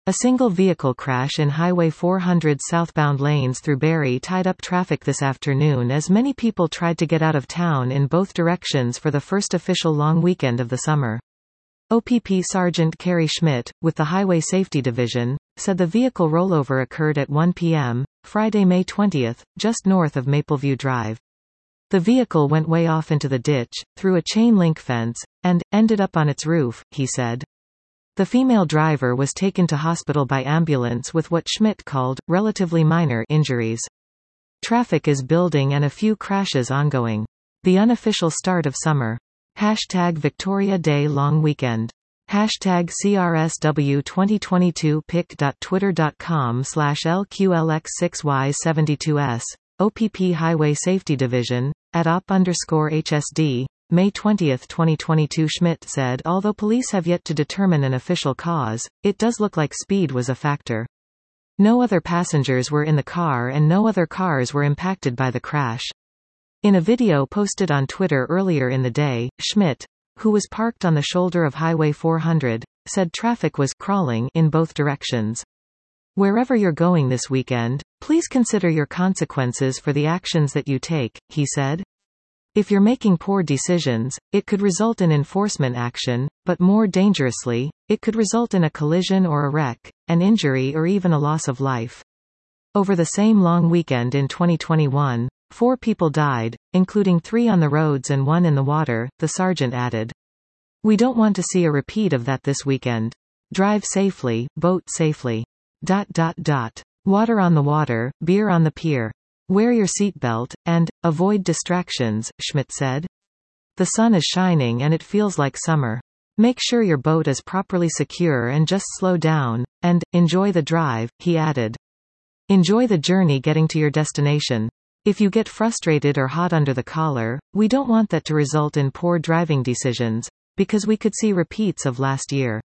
A single vehicle crash in Highway 400 southbound lanes through Barrie tied up traffic this afternoon as many people tried to get out of town in both directions for the first official long weekend of the summer. OPP Sergeant Kerry Schmidt, with the Highway Safety Division, said the vehicle rollover occurred at 1 p.m., Friday, May 20, just north of Mapleview Drive. The vehicle went way off into the ditch, through a chain-link fence, and ended up on its roof, he said. The female driver was taken to hospital by ambulance with what Schmidt called relatively minor injuries. Traffic is building and a few crashes ongoing. The unofficial start of summer. Hashtag Victoria Day long weekend. Hashtag CRSW 2022 pic.twitter.com/LQLX6Y72S. OPP Highway Safety Division, at @op_HSD. May 20, 2022. Schmidt said although police have yet to determine an official cause, it does look like speed was a factor. No other passengers were in the car and no other cars were impacted by the crash. In a video posted on Twitter earlier in the day, Schmidt, who was parked on the shoulder of Highway 400, said traffic was crawling in both directions. Wherever you're going this weekend, please consider your consequences for the actions that you take, he said. If you're making poor decisions, it could result in enforcement action, but more dangerously, it could result in a collision or a wreck, an injury or even a loss of life. Over the same long weekend in 2021, 4 people died, including 3 on the roads and 1 in the water, the sergeant added. We don't want to see a repeat of that this weekend. Drive safely, boat safely. Water on the water, beer on the pier. Wear your seatbelt, and avoid distractions, Schmidt said. The sun is shining and it feels like summer. Make sure your boat is properly secure and just slow down, and enjoy the drive, he added. Enjoy the journey getting to your destination. If you get frustrated or hot under the collar, we don't want that to result in poor driving decisions, because we could see repeats of last year.